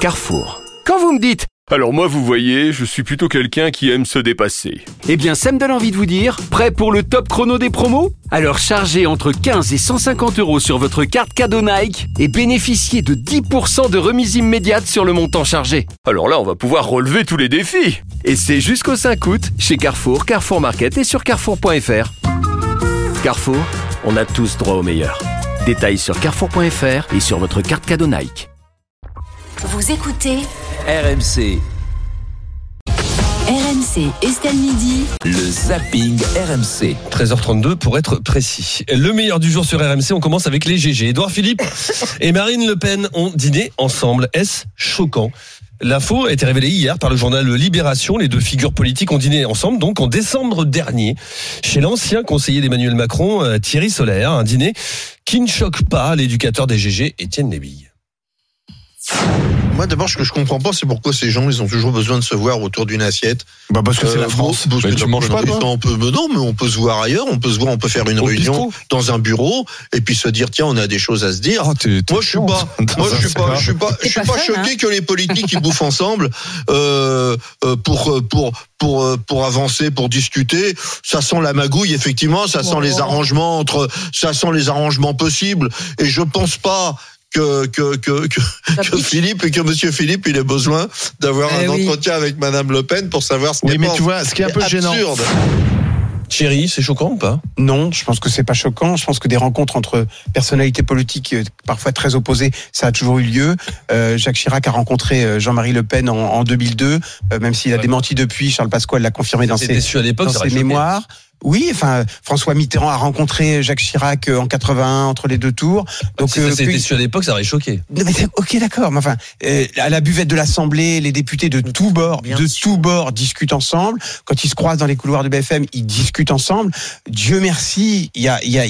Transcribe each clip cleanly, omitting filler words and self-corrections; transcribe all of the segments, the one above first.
Carrefour. Quand vous me dites « Alors moi, vous voyez, je suis plutôt quelqu'un qui aime se dépasser », eh bien, ça me donne envie de vous dire « Prêt pour le top chrono des promos ?» Alors chargez entre 15 et 150 € sur votre carte cadeau Nike et bénéficiez de 10% de remise immédiate sur le montant chargé. Alors là, on va pouvoir relever tous les défis. Et c'est jusqu'au 5 août chez Carrefour, Carrefour Market et sur carrefour.fr. Carrefour, on a tous droit au meilleur. Détails sur carrefour.fr et sur votre carte cadeau Nike. Vous écoutez RMC. RMC Estelle Midi. Le zapping RMC. 13h32 pour être précis. Le meilleur du jour sur RMC, on commence avec les GG. Édouard Philippe et Marine Le Pen ont dîné ensemble. Est-ce choquant ? L'info a été révélée hier par le journal Libération. Les deux figures politiques ont dîné ensemble, donc en décembre dernier, chez l'ancien conseiller d'Emmanuel Macron, Thierry Solère. Un dîner qui ne choque pas l'éducateur des GG, Étienne Léville. Moi, d'abord, ce que je comprends pas, c'est pourquoi ces gens, ils ont toujours besoin de se voir autour d'une assiette. Bah, parce que c'est la France. Parce que tu manges pas, toi? non, mais on peut se voir ailleurs, on peut faire une réunion dans un bureau, et puis se dire, tiens, on a des choses à se dire. Moi, je suis pas choqué que les politiques, ils bouffent ensemble, pour avancer, pour discuter. Ça sent la magouille, effectivement, ça sent les arrangements possibles, et je pense pas que Philippe et que Monsieur Philippe, il ait besoin d'avoir un entretien avec Madame Le Pen pour savoir ce qu'elle pense. Oui, mais tu vois, ce qui est un peu gênant. Absurde. Thierry, c'est choquant ou pas ? Non, je pense que c'est pas choquant. Je pense que des rencontres entre personnalités politiques parfois très opposées, ça a toujours eu lieu. Jacques Chirac a rencontré Jean-Marie Le Pen en 2002, même s'il a démenti depuis. Charles Pasqua l'a confirmé dans ses mémoires. Oui, enfin, François Mitterrand a rencontré Jacques Chirac en 81 entre les deux tours. Donc, si ça s'était su à l'époque, ça aurait choqué. Non, mais ok, d'accord. Mais enfin, à la buvette de l'Assemblée, les députés de tous bords discutent ensemble. Quand ils se croisent dans les couloirs de BFM, ils discutent ensemble. Dieu merci, il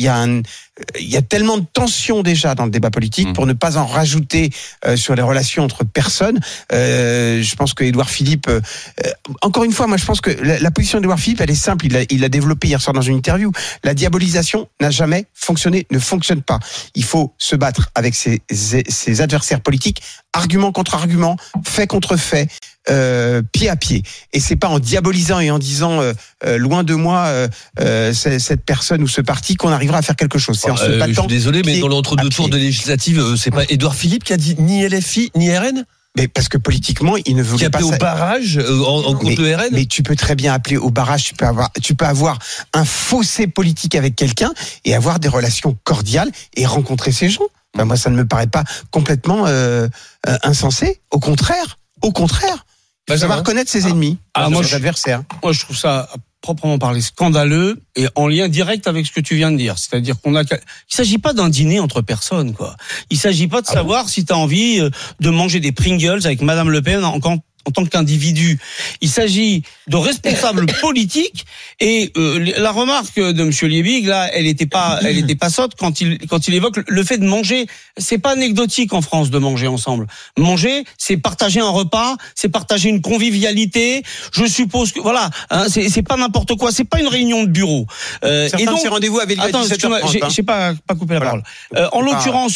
y a tellement de tensions déjà dans le débat politique pour ne pas en rajouter sur les relations entre personnes. Je pense que Édouard Philippe, encore une fois, moi je pense que la position d'Édouard Philippe, elle est simple. Il l'a développée hier soir dans une interview. La diabolisation n'a jamais fonctionné, ne fonctionne pas. Il faut se battre avec ses adversaires politiques, argument contre argument, fait contre fait. Pied à pied, et c'est pas en diabolisant et en disant loin de moi cette personne ou ce parti qu'on arrivera à faire quelque chose. C'est en se battant. Je suis désolé, mais dans l'entre-deux tours de législative, c'est pas Édouard Philippe qui a dit ni LFI ni RN. Mais parce que politiquement, il ne voulait pas au barrage en contre le RN. Mais tu peux très bien appeler au barrage. Tu peux avoir un fossé politique avec quelqu'un et avoir des relations cordiales et rencontrer ces gens. Enfin, moi, ça ne me paraît pas complètement insensé. Au contraire. Il faut savoir reconnaître ses ennemis, ses adversaires. Moi, je trouve ça, proprement parlé, scandaleux et en lien direct avec ce que tu viens de dire. C'est-à-dire il s'agit pas d'un dîner entre personnes, quoi. Il s'agit pas de savoir si tu as envie de manger des Pringles avec Madame Le Pen en tant qu'individu. Il s'agit de responsables politiques et la remarque de Monsieur Liebig là, elle était pas sotte quand il évoque le fait de manger. C'est pas anecdotique en France de manger ensemble. Manger, c'est partager un repas, c'est partager une convivialité. Je suppose que voilà, hein, c'est pas n'importe quoi, c'est pas une réunion de bureau. Certains et donc, de ces rendez-vous avaient lieu à 17h30. J'ai pas coupé la parole. En l'occurrence,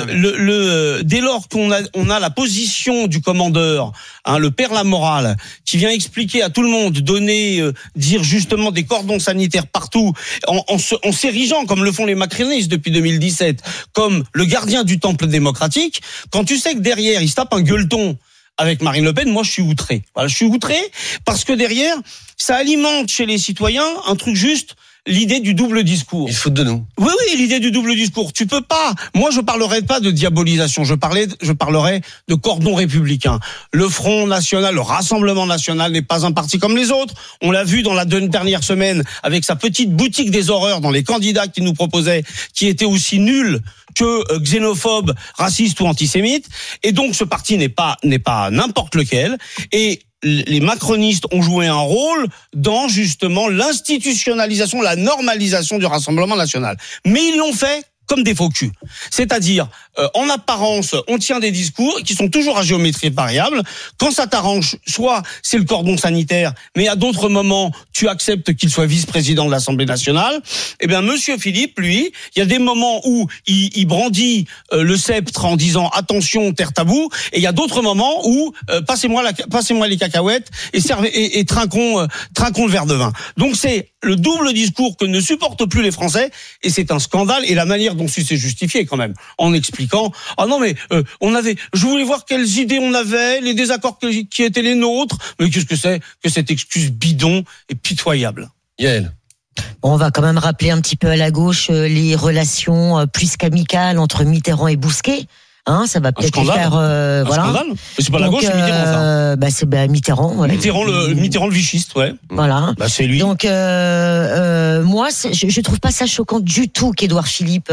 dès lors qu'on a la position du commandeur, hein, le père la morale, qui vient expliquer à tout le monde, dire justement des cordons sanitaires partout, en s'érigeant, comme le font les macronistes depuis 2017, comme le gardien du temple démocratique, quand tu sais que derrière, il se tape un gueuleton avec Marine Le Pen, moi je suis outré. Voilà, je suis outré parce que derrière, ça alimente chez les citoyens un truc juste, l'idée du double discours. Ils se foutent de nous. Oui, l'idée du double discours. Tu peux pas. Moi, je parlerai pas de diabolisation. Je parlerai de cordon républicain. Le Front National, le Rassemblement National n'est pas un parti comme les autres. On l'a vu dans la dernière semaine avec sa petite boutique des horreurs dans les candidats qu'il nous proposait, qui étaient aussi nuls que xénophobes, racistes ou antisémites. Et donc, ce parti n'est pas n'importe lequel. Et les macronistes ont joué un rôle dans justement l'institutionnalisation, la normalisation du Rassemblement national. Mais ils l'ont fait comme des faux culs. C'est-à-dire, en apparence, on tient des discours qui sont toujours à géométrie variable. Quand ça t'arrange, soit c'est le cordon sanitaire, mais à d'autres moments, tu acceptes qu'il soit vice-président de l'Assemblée nationale. Eh bien, Monsieur Philippe, lui, il y a des moments où il brandit le sceptre en disant attention, terre tabou, et il y a d'autres moments où passez-moi les cacahuètes et trinquons le verre de vin. Donc c'est le double discours que ne supportent plus les Français, et c'est un scandale, et la manière dont c'est justifié quand même, en expliquant je voulais voir quelles idées on avait, les désaccords qui étaient les nôtres, mais qu'est-ce que c'est que cette excuse bidon et pitoyable. Yael. On va quand même rappeler un petit peu à la gauche les relations plus qu'amicales entre Mitterrand et Bousquet. Ça va peut-être les faire voilà. Scandale. Mais c'est pas la gauche, c'est Mitterrand ça. C'est Mitterrand. Ouais. Mitterrand le vichiste, ouais. Voilà. C'est lui. Donc moi, je trouve pas ça choquant du tout qu'Édouard Philippe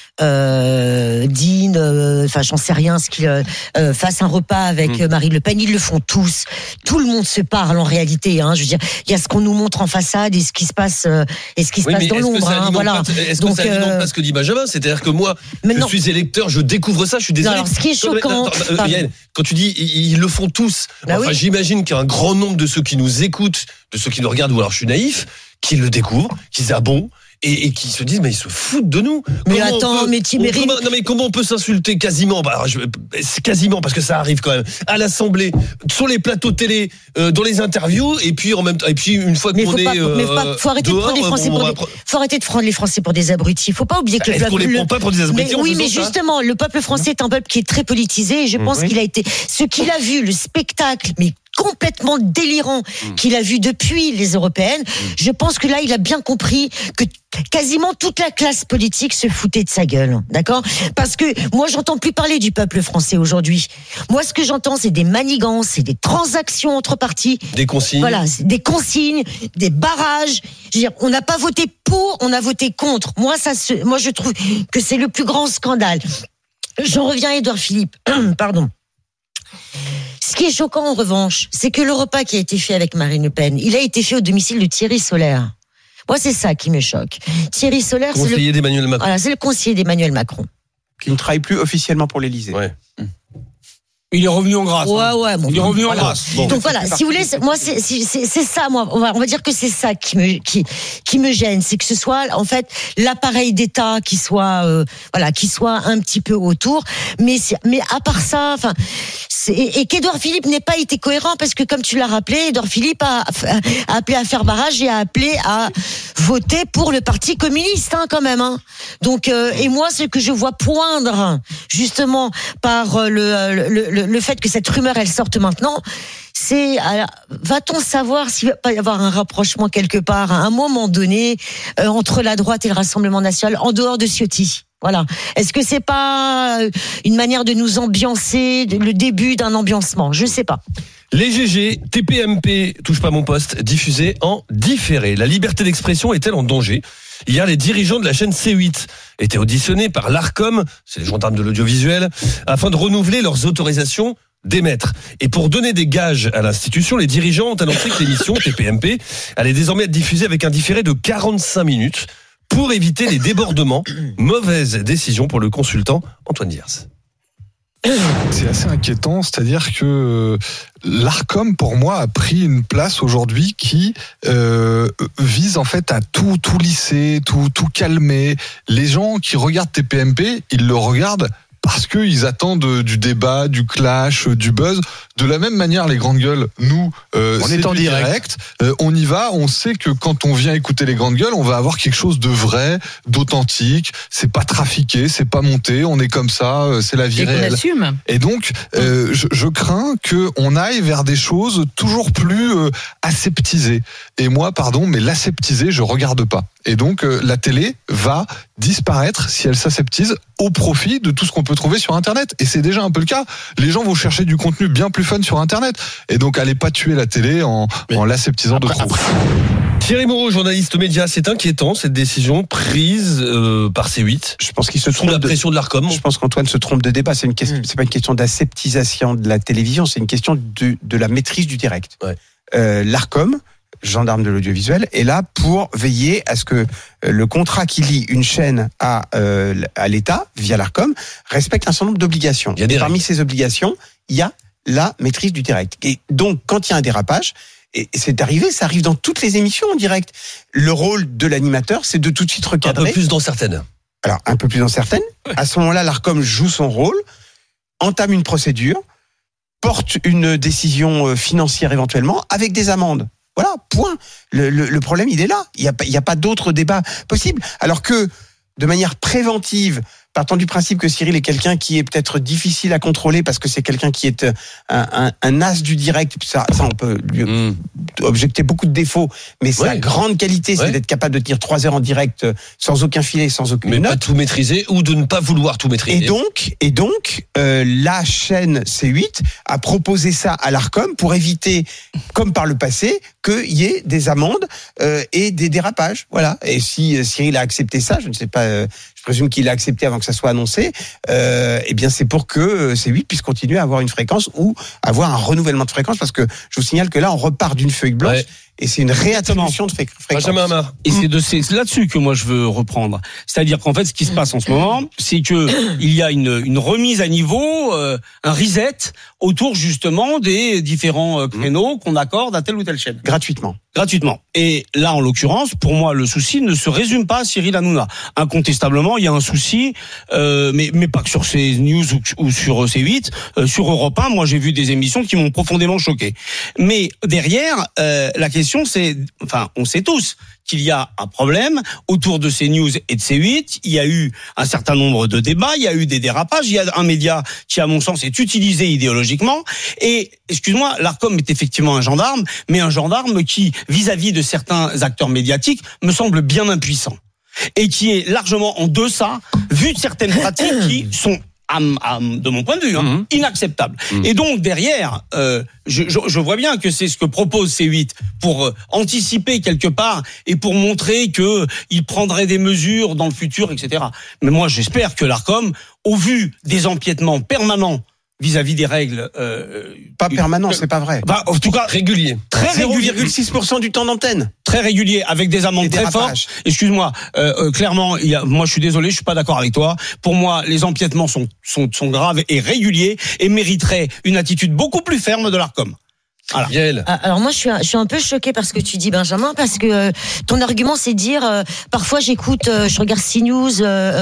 dîne, j'en sais rien, ce qu'il fasse un repas avec Marine Le Pen. Ils le font tous. Tout le monde se parle en réalité. Je veux dire, il y a ce qu'on nous montre en façade et ce qui se passe dans l'ombre. Voilà. Est-ce que ça alimente pas ce que dit Benjamin ? C'est-à-dire que moi, je suis électeur, je découvre ça, je suis désolé. Non, alors, ce qui est choquant, Yann, quand tu dis ils le font tous, j'imagine qu'il y a un grand nombre de ceux qui nous écoutent, de ceux qui nous regardent, ou alors je suis naïf, qui le découvrent, qui s'abonnent et qui se disent mais ils se foutent de nous. Mais Comment on peut s'insulter quasiment c'est quasiment, parce que ça arrive quand même à l'Assemblée, sur les plateaux télé, dans les interviews, et puis en même temps, et puis une fois qu'on faut arrêter de prendre les Français faut arrêter de prendre les Français pour des abrutis. Faut pas oublier que est-ce qu'on les prend pas pour des abrutis? Mais justement, le peuple français est un peuple qui est très politisé, et je pense qu'il a été ce qu'il a vu, le spectacle, mais complètement délirant qu'il a vu depuis les européennes. Je pense que là, il a bien compris que quasiment toute la classe politique se foutait de sa gueule, d'accord ? Parce que moi, j'entends plus parler du peuple français aujourd'hui. Moi, ce que j'entends, c'est des manigances, c'est des transactions entre partis. Des consignes. Voilà, des consignes, des barrages. Je veux dire, on n'a pas voté pour, on a voté contre. Moi, je trouve que c'est le plus grand scandale. J'en reviens à Édouard Philippe. Pardon. Ce qui est choquant, en revanche, c'est que le repas qui a été fait avec Marine Le Pen, il a été fait au domicile de Thierry Solère. Moi, c'est ça qui me choque. Thierry Solère, conseiller d'Emmanuel Macron. Voilà, c'est le conseiller d'Emmanuel Macron. Qui ne travaille plus officiellement pour l'Élysée. Ouais. Il est revenu en grâce. Bon, il est revenu en grâce. Bon. Donc voilà, si vous voulez, moi c'est ça, moi on va dire que c'est ça qui me gêne, c'est que ce soit en fait l'appareil d'État qui soit un petit peu autour, mais à part ça, et qu'Édouard Philippe n'ait pas été cohérent, parce que comme tu l'as rappelé, Édouard Philippe a appelé à faire barrage et a appelé à voter pour le Parti communiste, quand même. Donc et moi, ce que je vois poindre justement par le fait que cette rumeur elle sorte maintenant, c'est va-t-on savoir s'il va pas y avoir un rapprochement quelque part à un moment donné entre la droite et le Rassemblement national en dehors de Ciotti? Voilà. Est-ce que c'est pas une manière de nous ambiancer, le début d'un ambiancement? Je sais pas. Les GG, TPMP, touche pas mon poste, diffusé en différé. La liberté d'expression est-elle en danger ? Hier, les dirigeants de la chaîne C8 étaient auditionnés par l'Arcom, c'est les gendarmes de l'audiovisuel, afin de renouveler leurs autorisations d'émettre. Et pour donner des gages à l'institution, les dirigeants ont annoncé que l'émission TPMP allait désormais être diffusée avec un différé de 45 minutes pour éviter les débordements. Mauvaise décision pour le consultant Antoine Diers. C'est assez inquiétant, c'est-à-dire que l'Arcom, pour moi, a pris une place aujourd'hui qui vise en fait à tout lisser, tout calmer. Les gens qui regardent TPMP, ils le regardent parce qu'ils attendent du débat, du clash, du buzz. De la même manière, les grandes gueules, nous, on est en direct. On y va, on sait que quand on vient écouter les grandes gueules, on va avoir quelque chose de vrai, d'authentique. C'est pas trafiqué, c'est pas monté, on est comme ça, c'est la vie réelle. Et donc, je crains qu'on aille vers des choses toujours plus aseptisées. Et moi, mais l'aseptisé, je regarde pas. Et donc, la télé va disparaître si elle s'aseptise au profit de tout ce qu'on peut trouver sur Internet. Et c'est déjà un peu le cas. Les gens vont chercher du contenu bien plus fun sur Internet. Et donc, allez pas tuer la télé en l'aseptisant de trop. Thierry Moreau, journaliste média, c'est inquiétant cette décision prise par C8. Je pense qu'il se trompe la pression de l'Arcom. Je pense qu'Antoine se trompe de débat. C'est pas une question d'aseptisation de la télévision, c'est une question de la maîtrise du direct. Ouais. L'Arcom gendarme de l'audiovisuel, est là pour veiller à ce que le contrat qui lie une chaîne à l'État, via l'Arcom, respecte un certain nombre d'obligations. Et parmi ces obligations, il y a la maîtrise du direct. Et donc, quand il y a un dérapage, et c'est arrivé, ça arrive dans toutes les émissions en direct, le rôle de l'animateur, c'est de tout de suite recadrer. Un peu plus dans certaines. Alors, un peu plus dans certaines. À ce moment-là, l'Arcom joue son rôle, entame une procédure, porte une décision financière éventuellement, avec des amendes. Voilà, point. Le problème, il est là. Il y a pas d'autre débat possible. Alors que, de manière préventive, partant du principe que Cyril est quelqu'un qui est peut-être difficile à contrôler parce que c'est quelqu'un qui est un as du direct, ça on peut lui objecter beaucoup de défauts, mais sa grande qualité, c'est d'être capable de tenir 3 heures en direct sans aucun filet, sans aucune note. Mais pas tout maîtriser ou de ne pas vouloir tout maîtriser. Et donc, la chaîne C8 a proposé ça à l'Arcom pour éviter, comme par le passé, qu'il y ait des amendes et des dérapages. Voilà. Et si Cyril a accepté ça, je ne sais pas, je présume qu'il a accepté avant que ça soit annoncé, eh bien c'est pour que C8 puisse continuer à avoir une fréquence ou avoir un renouvellement de fréquence, parce que je vous signale que là on repart d'une feuille blanche et c'est une réattribution de fréquence. Et c'est là-dessus que moi je veux reprendre. C'est-à-dire qu'en fait ce qui se passe en ce moment, c'est que il y a une remise à niveau, un reset autour justement des différents créneaux qu'on accorde à telle ou telle chaîne. Gratuitement. Et là, en l'occurrence, pour moi, le souci ne se résume pas à Cyril Hanouna. Incontestablement, il y a un souci, mais pas que sur CNews ou sur C8. Sur Europe 1, moi, j'ai vu des émissions qui m'ont profondément choqué. Mais derrière, la question, c'est, enfin, on sait tous qu'il y a un problème autour de CNews et de C8. Il y a eu un certain nombre de débats, il y a eu des dérapages, il y a un média qui, à mon sens, est utilisé idéologiquement. Et, excuse-moi, l'Arcom est effectivement un gendarme, mais un gendarme qui, vis-à-vis de certains acteurs médiatiques, me semble bien impuissant. Et qui est largement en deçà, vu de certaines pratiques qui sont, de mon point de vue, inacceptable. Et donc derrière, je vois bien que c'est ce que propose C8 pour anticiper quelque part et pour montrer que il prendrait des mesures dans le futur, etc. Mais moi, j'espère que l'Arcom, au vu des empiètements permanents vis-à-vis des règles, pas permanent, c'est pas vrai. Bah, en tout cas, régulier. Très régulier. 0,6% du temps d'antenne. Très régulier, avec des amendes très fortes. Excuse-moi, clairement, moi je suis désolé, je suis pas d'accord avec toi. Pour moi, les empiètements sont graves et réguliers et mériteraient une attitude beaucoup plus ferme de l'Arcom. Voilà. Alors moi je suis un peu choquée par ce que tu dis, Benjamin, parce que ton argument c'est de dire parfois j'écoute, je regarde CNews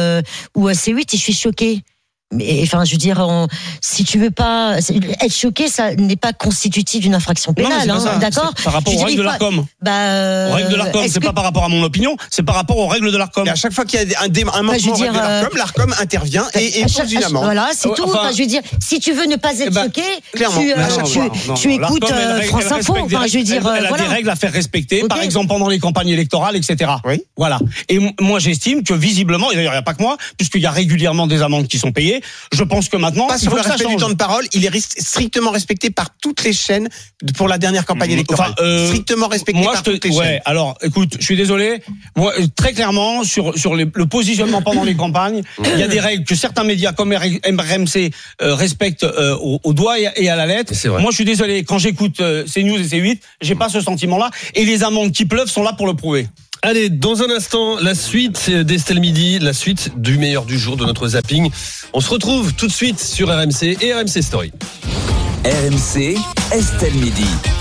ou C8 et je suis choquée. Mais enfin, je veux dire, si tu veux pas être choqué, ça n'est pas constitutif d'une infraction pénale, d'accord ? Par rapport aux règles de l'Arcom. Aux règles de l'Arcom, c'est pas par rapport à mon opinion, c'est par rapport aux règles de l'Arcom. Et à chaque fois qu'il y a un manquement aux règles de l'Arcom, l'Arcom intervient et pose une amende. Voilà, c'est tout. Enfin, je veux dire, si tu veux ne pas être choqué, tu écoutes France Info. Enfin, je veux dire, elle a des règles à faire respecter, par exemple pendant les campagnes électorales, etc. Oui. Voilà. Et moi, j'estime que visiblement, et d'ailleurs, il n'y a pas que moi, puisqu'il y a régulièrement des amendes qui sont payées. Je pense que maintenant, pas sur le respect du temps de parole, il est strictement respecté par toutes les chaînes pour la dernière campagne électorale. Strictement respecté par toutes les chaînes. Alors, écoute, je suis désolé. Moi, très clairement, sur le positionnement pendant les campagnes, il y a des règles que certains médias comme RMC respectent au doigt et à la lettre. Moi, je suis désolé. Quand j'écoute CNews et C8, j'ai pas ce sentiment-là. Et les amendes qui pleuvent sont là pour le prouver. Allez, dans un instant, la suite d'Estelle Midi, la suite du meilleur du jour de notre zapping. On se retrouve tout de suite sur RMC et RMC Story. RMC, Estelle Midi.